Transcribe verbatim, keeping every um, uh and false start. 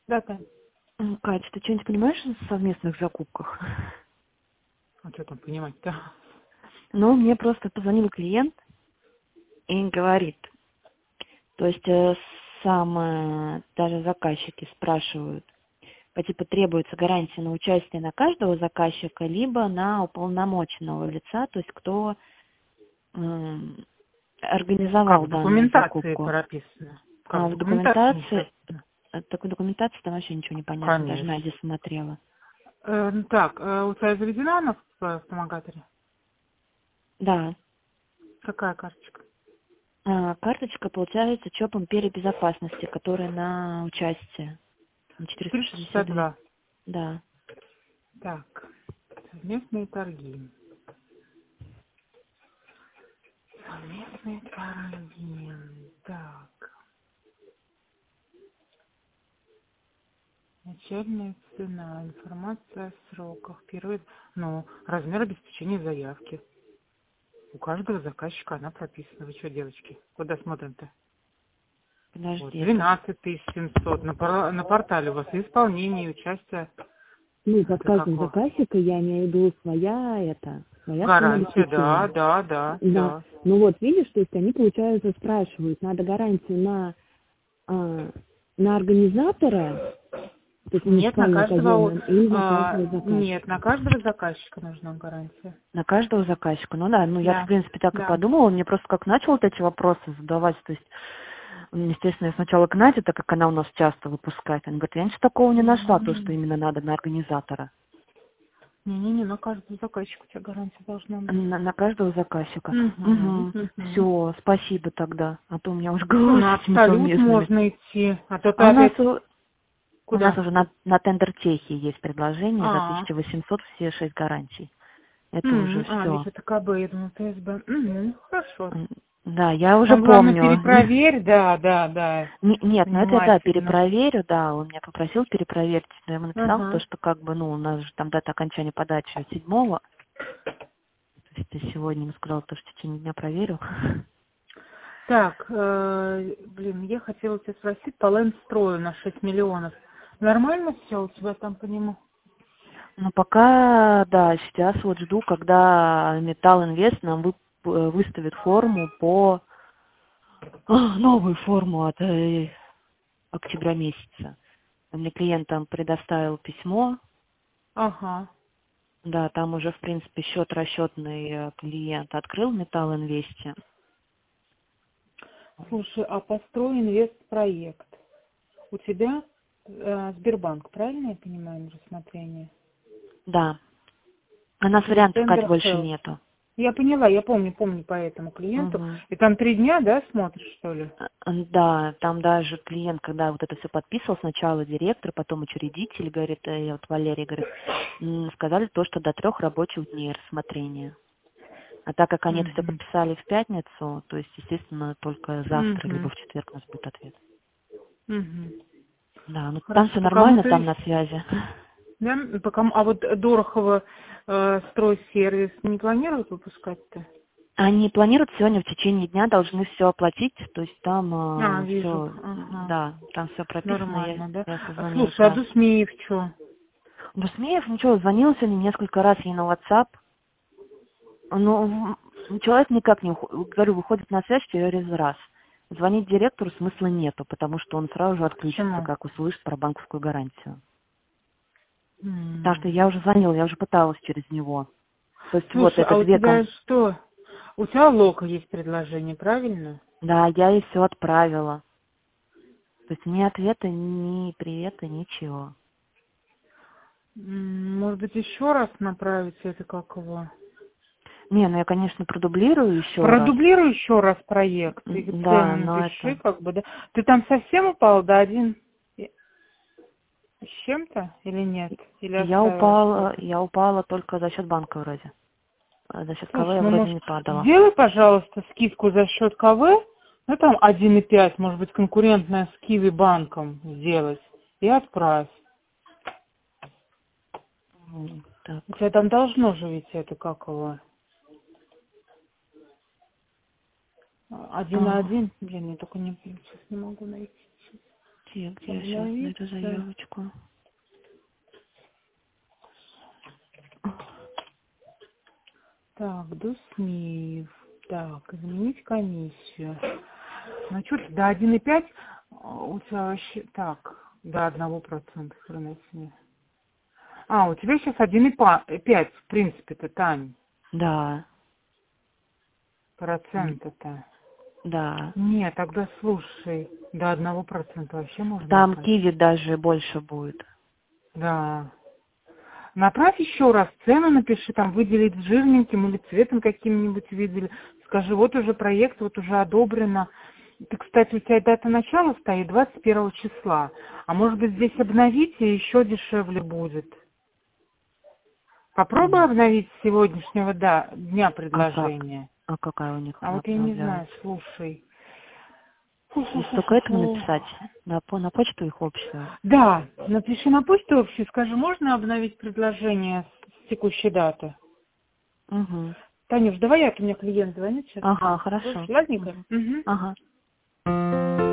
Да, Тань. М, Кать, ты что-нибудь понимаешь в совместных закупках? А что там понимать-то? Ну, мне просто позвонил клиент и говорит, то есть э, сам э, даже заказчики спрашивают, по типу требуется гарантия на участие на каждого заказчика, либо на уполномоченного лица, то есть кто м, Как организовал в данную документации закупку. прописано? Как А в в документации документации, написано? э, такой документации там вообще ничего не понятно, даже Конечно. Надя смотрела. Э, ну так, э, у тебя заведена она в э, вспомогаторе? Да, Какая карточка? а, карточка получается ЧОПом перебезопасности, которая на участие. На четыреста четыреста шестьдесят шестьдесят два. два. Да. Так, совместные торги. Совместные торги. Так, начальная цена, информация о сроках. Первый, ну, размер обеспечения заявки. У каждого заказчика она прописана. Вы что, девочки, куда смотрим-то? Вот, Подожди, это... двенадцать тысяч семьсот. На, пор- на портале у вас и исполнение, и участие. Ну, под Это каждым какого? заказчика я имею в виду своя это, своя сумма Гарантия, да, обеспечения. да, да, Да. да. Ну вот, видишь, то есть они, получается, спрашивают, надо гарантию на, а, на организатора, то есть Нет, на муниципальную каждого, казенную, или на а, каждого нет, на заказчика. каждого заказчика нужна гарантия. На каждого заказчика. Ну да, ну я, в Да, принципе, так и да. подумала. Мне просто как начал вот эти вопросы задавать, то есть, м, естественно, я сначала к Наде, так как она у нас часто выпускает. Она говорит, я ничего такого не нашла, то, что именно надо на организатора. Не-не-не, на каждого заказчика у тебя гарантия должна быть. На, на каждого заказчика. Угу, Угу. угу. Все, спасибо тогда. А то у меня уже Что, голова на с этими Абсолют совместными. можно идти, а то ты А у нас, опять у у нас куда? уже на, на тендер-техе есть предложение за А, тысяча восемьсот все шесть гарантий. Это уже м, а, ведь все. это КБ, я думала, ТСБ. Угу, хорошо. Да, я уже Там главное помню. перепроверь, да, да, да, Не- Нет, ну это я, да, внимательно. перепроверю, да, он меня попросил перепроверить, но я ему написал то, Ага. что как бы, ну, у нас же там дата окончания подачи седьмого, то есть ты сегодня ему сказал, то, что в течение дня проверю. Так, э, блин, я хотела тебя спросить по Ленстрою на шесть миллионов. Нормально все у тебя там по нему? Но пока, да, сейчас вот жду, когда Металл Инвест нам вы- э, выставит форму по а, новую форму от э, октября месяца. Мне клиент там предоставил письмо, Ага. да, там уже, в принципе, счет расчетный э, клиент открыл в Металл Инвесте. Слушай, а построен инвестпроект. У тебя э, Сбербанк, правильно я понимаю, на рассмотрение? Да, у нас Через вариантов, Кать, тендер больше Health. нету. Я поняла, я помню, помню по этому клиенту. Мгм. И там три дня, да, смотришь, что ли? А, Да, там даже клиент, когда вот это все подписывал, сначала директор, потом учредитель, говорит, э, я вот Валерий, говорит, м, сказали то, что до трех рабочих дней рассмотрения. А так как они это все Угу. подписали в пятницу, то есть, естественно, только завтра, либо Угу. в четверг у нас будет ответ. Угу. Да, ну там Хорошо, все по нормально, кому-то, там на связи. да, по кому, а вот Дорохова э, стройсервис не планируют выпускать-то? Они планируют сегодня в течение дня должны все оплатить, то есть А, там вижу, все, ага, да, там все прописано, я, нормально, да. я А, созвонилась, слушай, а да. Дусмеев что? Дусмеев, ничего, звонил сегодня несколько раз ей на WhatsApp, но м, человек никак не уходит, говорю, выходит на связь через раз. Звонить директору смысла нету, потому что он сразу же отключится, Почему? как услышит про банковскую гарантию. Потому что М. я уже звонила, я уже пыталась через него. То есть вот Слушай, а этот у веком, тебя что? У тебя Лока есть предложение, правильно? да, я ей все отправила. То есть ни ответа, ни привета, ничего. М, Может быть, еще раз направить это как его? Не, ну я, конечно, продублирую еще раз. Продублируй еще раз проект М, и Да, цену но напиши, это... как бы, да. Ты там совсем упал до один и- с чем-то или нет? Или Я оставила упала, что-то? я упала только за счет банка вроде. А за счет кого Слушай, я ну, вроде может, не падала. сделай, пожалуйста, скидку за счет КВ, ну, там один и пять, может быть, конкурентная с Киви банком сделать, и отправь. М, Так. У тебя там должно же ведь это, как его, один на А, один, блин, я только не, сейчас не могу найти. Где, где я сейчас найду заявочку? Так, Дусмиев. Так, изменить комиссию. Ну, что ты, до один и пять у тебя вообще... Так, до одного процента, хрена себе. А, у тебя сейчас один и пять, в принципе-то, Тань. Да. Процента-то. Да. Нет, тогда слушай, до одного процента вообще можно. Там брать. киви даже больше будет. Да. Направь еще раз цену, напиши, там, выделить жирненьким или цветом каким-нибудь видели. Скажи, вот уже проект, вот уже одобрено. Ты, кстати, у тебя дата начала стоит двадцать первого числа. А может быть, здесь обновить и еще дешевле будет. Попробуй mm. обновить с сегодняшнего да, дня предложение. А, как? А какая у них? А вот я не знаю, слушай. Только этому написать? На, на почту их общую? Да, напиши на почту общую, скажи, можно обновить предложение с текущей даты? Угу. Танюш, давай я, у меня клиент звонит сейчас. Ага, хорошо. Ладненько? Угу. Ага.